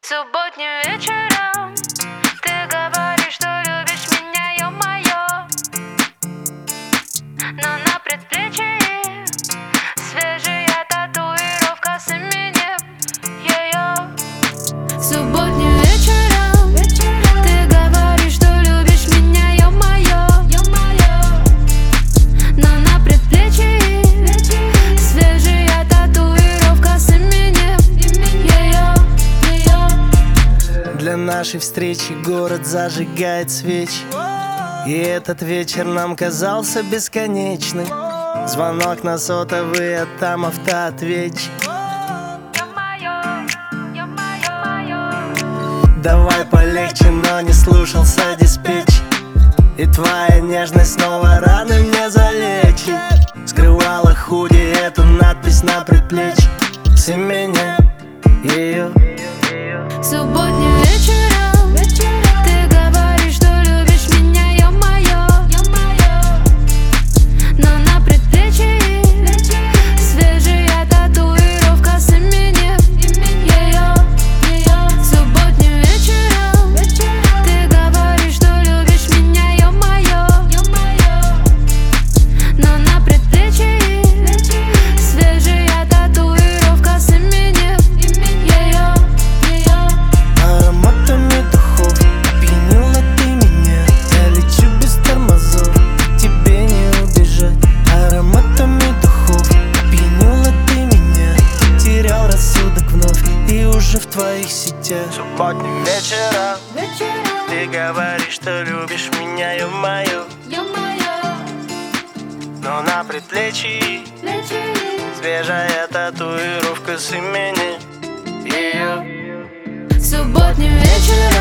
Субботним вечером ты говоришь, что любишь меня, ё-моё. Но на предплечье свежая татуировка с именем её. Субботним вечером ты говоришь, что любишь меня, ё-моё. Но на предплечье свежая татуировка с именем её. Для нашей встречи город зажигает свечи, и этот вечер нам казался бесконечным. Звонок на сотовый, а там автоответчик. Давай полегче, но не слушался диспетч. И твоя нежность снова раны мне залечит. Скрывала худи эту надпись на предплечье с именем ее. Субботним вечером ты говоришь, что любишь меня, ё-моё. Но на предплечье свежая татуировка с именем её. Субботним вечером ты говоришь, что любишь меня, ё-моё. Но на предплечье свежая татуировка с именем её. Ароматами духов опьянила ты меня. Я лечу без тормозов, к тебе не убежать. Ароматами духов опьянила ты меня. Потерял рассудок вновь и уже в твоих сетях. Субботним вечером ты говоришь, что любишь меня, ё-моё. Но на предплечье свежая татуировка с именем ее. Субботним вечером